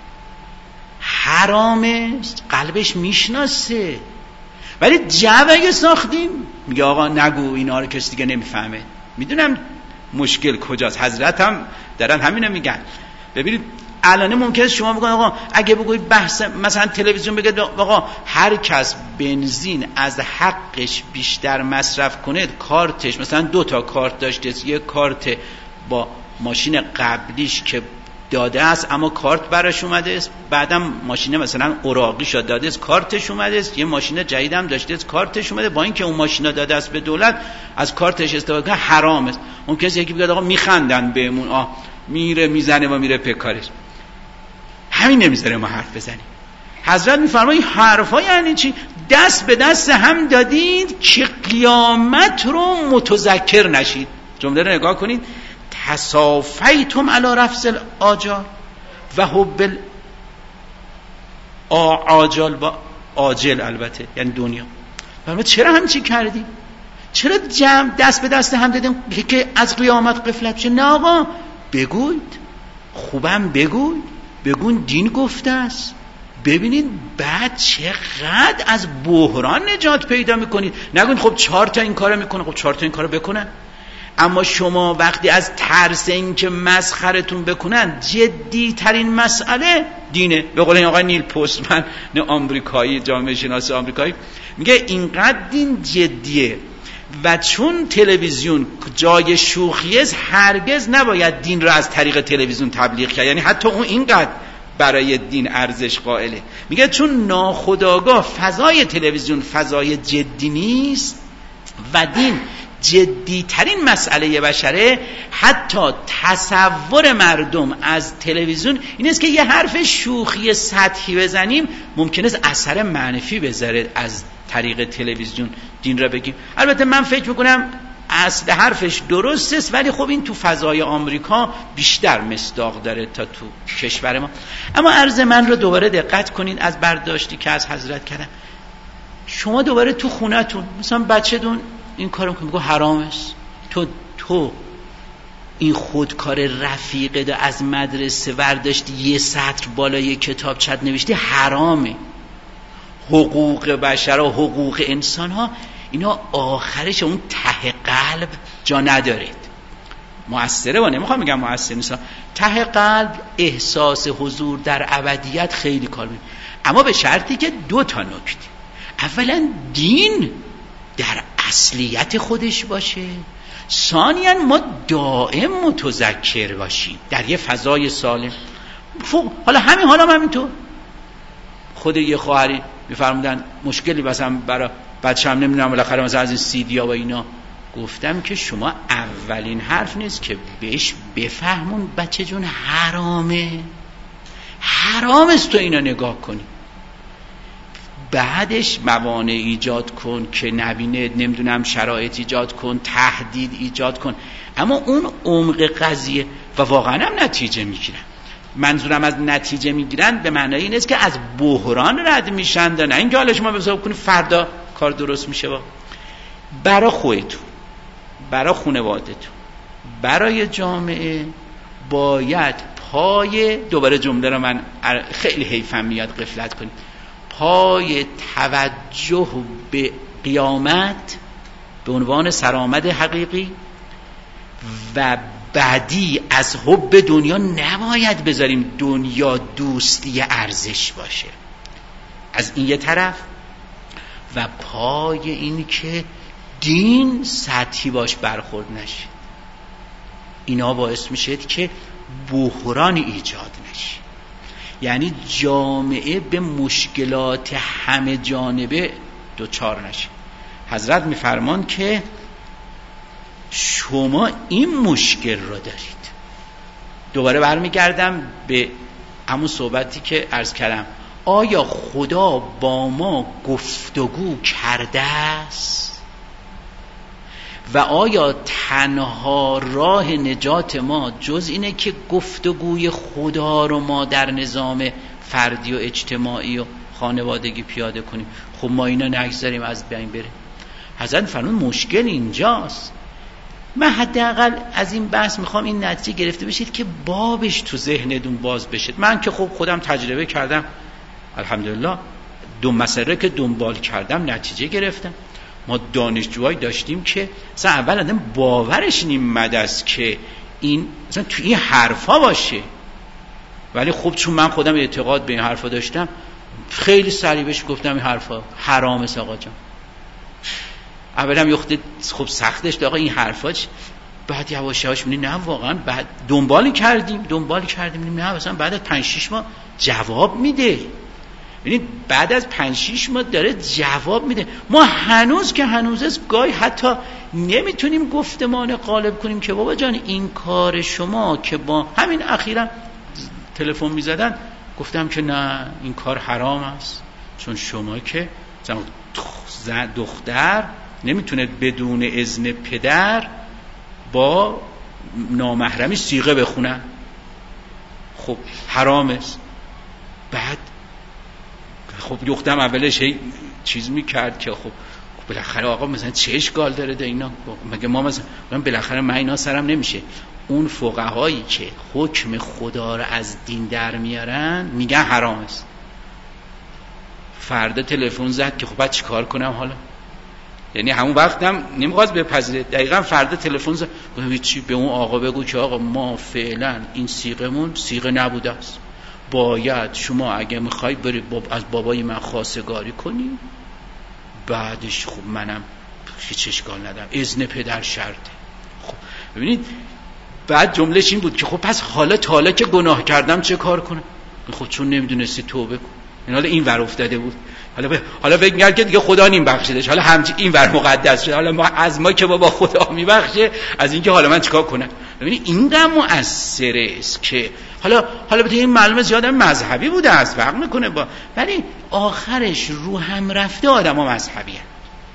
قلبش میشناسه، ولی جو اگه ساختیم میگه آقا نگو اینا رو کسی دیگه نمیفهمه. میدونم مشکل کجاست، حضرت هم دارن همینو میگن. ببینید الان ممکنه شما بگید آقا اگه بگوید بحث مثلا تلویزیون بگید آقا هر کس بنزین از حقش بیشتر مصرف کنه کارتش مثلا 2 تا کارت داشته، یه کارت با ماشین قبلیش که داده است اما کارت براش اومده است، بعدم ماشین مثلا اوراقی شد داده است کارتش اومده است، یه ماشین جدیدم داشته است کارتش اومده، با اینکه اون ماشینا داده است به دولت از کارتش استفاده کنه حرام است. اون کسی یکی بگه آقا میخندن بهمون، میره میزنه و میره پکارش، همین نمیذاره ما حرف بزنیم. حضرت میفرمایید حرفا یعنی چی؟ دست به دست هم دادید که قیامت رو متذکر نشید. جمله رو نگاه کنید، تصافیتم علی رفض الاجال و حب الاجال با عاجل، البته یعنی دنیا. فرمود چرا همچی کردی؟ چرا جمع دست به دست هم دادیم که از قیامت غفلت بشه؟ نه آقا بگوید، خوبم بگوید، بگون دین گفته است، ببینید بعد چقدر از بحران نجات پیدا میکنید. نگوید خب 4 تا این کارو میکنه، خب 4 تا این کارو بکنن. اما شما وقتی از ترس این که مسخرتون بکنن، جدی ترین مسئله دینه. به قول این آقای نیل پستمن آمریکایی، جامعه شناس آمریکایی، میگه اینقدر دین جدیه و چون تلویزیون جای شوخیه، هرگز نباید دین را از طریق تلویزیون تبلیغ کرد. یعنی حتی اون اینقدر برای دین ارزش قائله. میگه چون ناخودآگاه فضای تلویزیون فضای جدی نیست و دین جدی ترین مسئله بشره، حتی تصور مردم از تلویزیون این است که یه حرف شوخی سطحی بزنیم ممکنه است اثر منفی بذاره از طریق تلویزیون دین را بگیم. البته من فکر میکنم اصل حرفش درست است، ولی خب این تو فضای آمریکا بیشتر مصداق داره تا تو کشور ما. اما عرض من رو دوباره دقت کنین از برداشتی که از حضرت کردم. شما دوباره تو خونتون مثلا بچه‌تون این کارو میگه حرام است، تو این خودکار رفیقه ده از مدرسه ورداشتی یه سطر بالای کتابچت نوشتی حرامه. حقوق بشر و حقوق انسان ها اینا آخرش اون ته قلب جا ندارید. مؤثره و نمیخوام بگم مؤثر نیست، ته قلب احساس حضور در ابدیت خیلی کار میکنه، اما به شرطی که 2 تا نکته. اولا دین در اصلیت خودش باشه، ثانیاً ما دائم متذکر باشیم در یه فضای سالم. حالا همینطور خود یه خواهری میفرمودن مشکلی مثلا برای بچه‌م نمیدونم بالاخره مثلا از این سیدیا و اینا، گفتم که شما اولین حرف نیست که بهش بفهمون بچه جون حرامه است تو اینا نگاه کنی، بعدش موانع ایجاد کن که نبینه، نمیدونم شرایط ایجاد کن، تهدید ایجاد کن، اما اون عمق قضیه و واقعا هم نتیجه میگیرن. منظورم از نتیجه میگیرن به معنای این است که از بحران رد میشن، نه اینکه حالا شما حساب کنید فردا کار درست میشه. برای خودتون، برای خانواده‌تون، برای جامعه باید پای، دوباره جمله رو من خیلی حیفم میاد غفلت کنید، پای توجه به قیامت به عنوان سرآمد حقیقی و بعدی از حب دنیا نباید بذاریم دنیا دوستی ارزش باشه از این یه طرف، و پای این که دین سطحی باش برخورد نشه. اینا باعث میشه که بحران ایجاد نشه، یعنی جامعه به مشکلات همه جانبه دوچار نشه. حضرت میفرمان که شما این مشکل رو دارید. دوباره برمیگردم به همون صحبتی که عرض کردم، آیا خدا با ما گفتگو کرده است و آیا تنها راه نجات ما جز اینه که گفتگوی خدا رو ما در نظام فردی و اجتماعی و خانوادگی پیاده کنیم؟ خب ما اینا نگذاریم از بین بره. حضرت فرمود مشکل اینجاست. من حداقل از این بحث میخوام این نتیجه گرفته بشید که بابش تو ذهنتون باز بشه. من که خب خودم تجربه کردم الحمدلله، 2 مسئله که دنبال کردم نتیجه گرفتم. ما دانشجوهایی داشتیم که مثلا اول آدم باورش نیامد است که این مثلا تو این حرفا باشه، ولی خب چون من خودم اعتقاد به این حرفا داشتم خیلی سریع بهش گفتم این حرفا حرام است آقا جان. اولم یخته خب سختش آقا این حرفا، بعد یواش یواش می‌بینی نه واقعا، بعد دنبال کردیم نه مثلا بعد از 5-6 ماه جواب میده. ببینید بعد از 5-6 ماه داره جواب میده. ما هنوز که هنوز است گاهی حتی نمیتونیم گفتمان غالب کنیم که بابا جان این کار شما که با همین اخیراً تلفن میزدن گفتم که نه این کار حرام است، چون شما که دختر نمیتونه بدون اذن پدر با نامحرمی صیغه بخونن، خب حرام است. بعد خب دخترم اولش هی چیز میکرد که خب بالاخره آقا مثلا چه اشکال داره ده اینا، مگه ما مثلا بالاخره من اینا سرم نمیشه. اون فقهایی که حکم خدا رو از دین در میارن میگن حرام است. فردا تلفن زد که خب بعد چی کار کنم حالا؟ یعنی همون وقتم نمیخواست بپذیره، دقیقاً فردا تلفن زد گفتم چی؟ به اون آقا بگو که آقا ما فعلا این صیغمون صیغه نبوده است، باید شما اگه میخوای بری از بابای من خواستگاری کنی، بعدش خب منم هیچ اشکال ندارم، اذن پدر شرطه. خب ببینید بعد جملهش این بود که خب پس حالا که گناه کردم چه کار کنم؟ خب چون نمیدونستی توبه کن. این حالا این ور افتاده بود، حالا بگن که دیگه خدا نیم بخشیدش، حالا همچین این ور مقدس شد، حالا از ما که بابا خدا میبخشه، از این که حالا من چیکار کنم؟ ببینید این قدر مؤثره است که حالا به این معلومه زیاد مذهبی بوده است، فرق میکنه با، ولی آخرش رو هم رفته آدم‌ها مذهبی هست.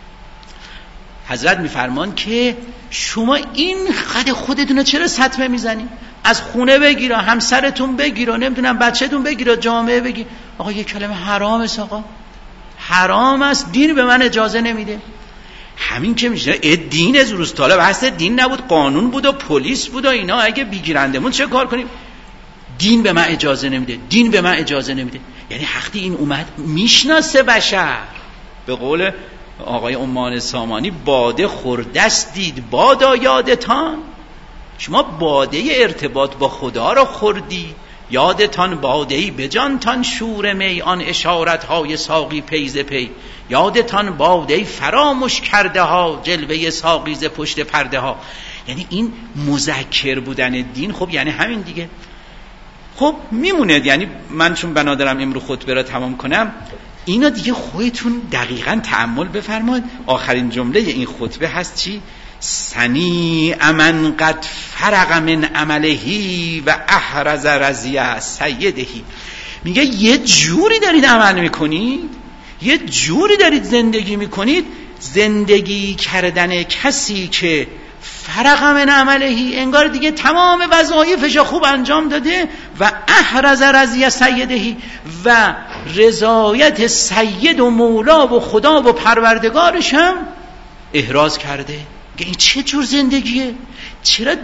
حضرت میفرمان که شما این قد خودتون چرا سطمه میزنی؟ از خونه بگیرا، همسرتون بگیرا، نمیدونم بچه‌تون بگیرا، جامعه بگیر. آقا یک کلمه حرام است، آقا حرام است، دین به من اجازه نمیده. همین که میشه دین از روز طالب هست، دین نبود قانون بود و پلیس بود و اینا، اگه بیگیرندمون چه کار کنیم؟ دین به من اجازه نمیده، دین به من اجازه نمیده. یعنی وقتی این اومد میشناسه بشر، به قول آقای عمان سامانی باده خوردست دید بادا یادتان، شما باده ارتباط با خدا را خوردی، یادتان بادهی به جانتان شور می، آن اشارتهای ساقی پیز پی، یادتان بادهی فراموش کرده ها، جلوه ساقی ز پشت پرده ها. یعنی این مذکر بودن دین خب یعنی همین دیگه. خب میمونه، یعنی من چون بنا دارم امرو خطبه را تمام کنم، اینا دیگه خودتون دقیقاً تأمل بفرمایید. آخرین جمله این خطبه هست چی؟ سنیع من قد فرق من عملهی و احرز رضی سیدهی. میگه یه جوری دارید عمل میکنید، یه جوری دارید زندگی میکنید، زندگی کردن کسی که فرق من عملهی، انگار دیگه تمام وظایفش خوب انجام داده، و احرز رضی سیدهی، و رضایت سید و مولا و خدا و پروردگارش هم احراز کرده. این چه جور زندگیه؟ چرا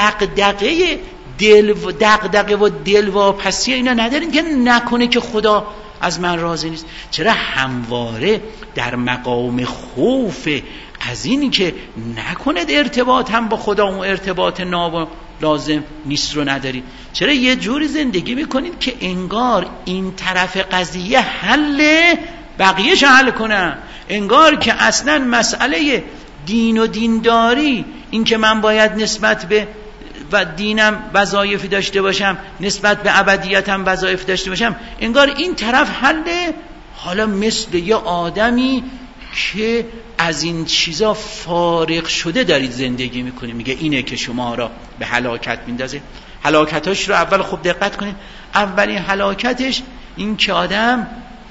دغدغه و دلواپسی اینا ندارین که نکنه که خدا از من راضی نیست؟ چرا همواره در مقام خوف از اینی که نکنه ارتباط هم با خدا و ارتباط لازم نیست رو ندارید؟ چرا یه جوری زندگی میکنید که انگار این طرف قضیه حل، بقیه‌ش حل کنن، انگار که اصلا مسئله دین و دینداری، این که من باید نسبت به و دینم وظایفی داشته باشم، نسبت به ابدیتم وظایف داشته باشم، انگار این طرف حله. حالا مثل یه آدمی که از این چیزا فارغ شده دارید زندگی میکنید. میگه اینه که شما را به هلاکت میندازه. هلاکتاش رو اول خوب دقت کنید. اولین هلاکتش این که آدم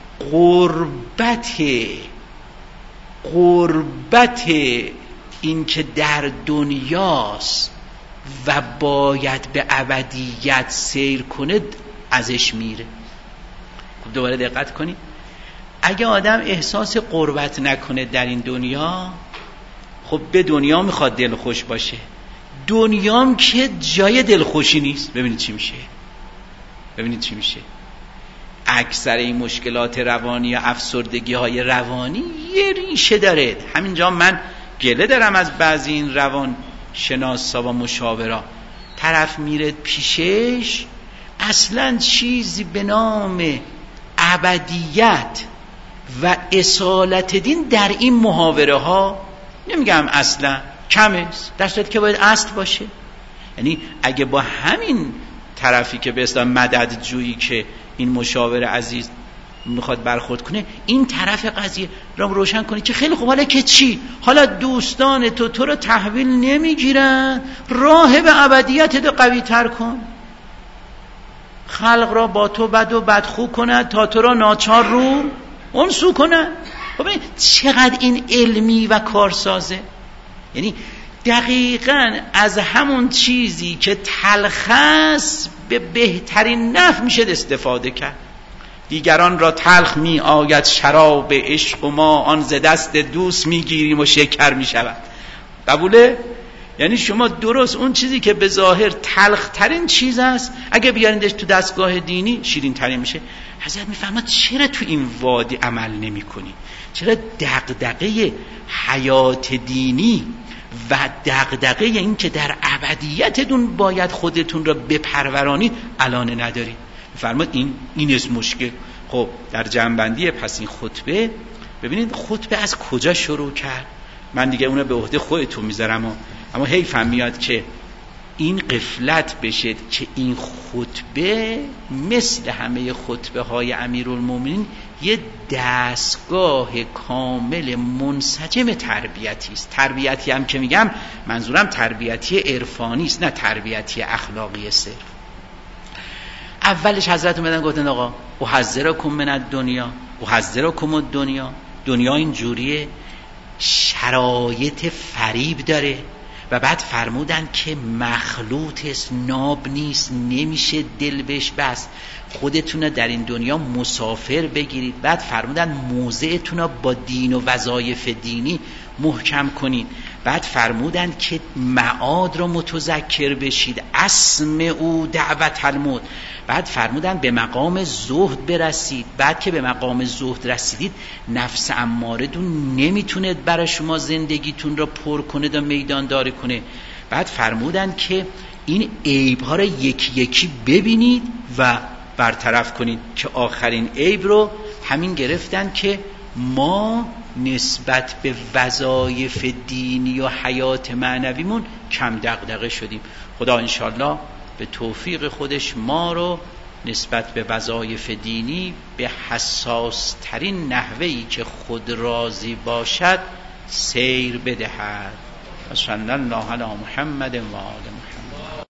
قربت این که در دنیاست و باید به ابدیت سیر کنه ازش میره. خب دوباره دقت کنید. اگه آدم احساس قربت نکنه در این دنیا، خب به دنیا میخواد دلخوش باشه، دنیام که جای دلخوشی نیست. ببینید چی میشه. اکثر این مشکلات روانی یا افسردگی های روانی یه ریشه داره. همینجا من گله دارم از بعضی این روان شناسا و مشاورا. طرف میره پیشش، اصلا چیزی به نام ابدیت و اصالت دین در این محاوره ها، نمیگم اصلا، کمه، در صورتی که باید اصل باشه. یعنی اگه با همین طرفی که به اصطلاح مدد جویی که این مشاور عزیز میخواد برخورد کنه، این طرف قضیه را روشن کنی که خیلی خوب، حالا که چی؟ حالا دوستان تو رو تحویل نمیگیرن، راه به ابدیت رو قوی تر کن، خلق را با تو بد و بدخو کند تا تو را ناچار رو اون سو کنند. ببین چقدر این علمی و کارسازه. یعنی دقیقاً از همون چیزی که تلخ است به بهترین نحو میشه استفاده کرد. دیگران را تلخ می آید شراب عشق و ما آن ز دست دوست میگیریم و شکر میشود. قبوله؟ یعنی شما درست اون چیزی که به ظاهر تلخ ترین چیز است اگه بیارندش تو دستگاه دینی شیرین ترین میشه. حضرت میفرماد چرا تو این وادی عمل نمی کنی؟ چرا دغدغه حیات دینی و دغدغه این که در ابدیتتون باید خودتون را بپرورانید الان ندارید؟ میفرماد این است مشکل. خب در جنبندی پس این خطبه ببینید خطبه از کجا شروع کرد. من دیگه اونو به عهده خودتون میذارم، اما حیفم میاد که این غفلت بشه که این خطبه مثل همه خطبه های امیرالمومنین یه دستگاه کامل منسجم تربیتی است. تربیتی هم که میگم منظورم تربیتی عرفانی است، نه تربیتی اخلاقی صرف. اولش حضرت اومدن گفتن آقا احذرکم من الدنیا، احذرکم الدنیا. دنیا این جوریه، شرایط فریب داره. و بعد فرمودن که مخلوط است، ناب نیست، نمیشه دل بهش بست، خودتون در این دنیا مسافر بگیرید. بعد فرمودن موضعتون رو با دین و وظایف دینی محکم کنید. بعد فرمودن که معاد رو متذکر بشید، اسمعوا دعوت الموت. بعد فرمودن به مقام زهد برسید. بعد که به مقام زهد رسیدید نفس اماره‌تون نمیتونه برای شما زندگیتون رو پر کنه و میدان داری کنه. بعد فرمودن که این عیب‌ها رو یکی یکی ببینید و برطرف کنید، که آخرین عیب رو همین گرفتن که ما نسبت به وظایف دینی و حیات معنویمون کم دغدغه شدیم. خدا انشالله به توفیق خودش ما رو نسبت به وظایف دینی به حساس ترین نحوهی که خود راضی باشد سیر بدهد. صلی الله علی محمد و آل محمد.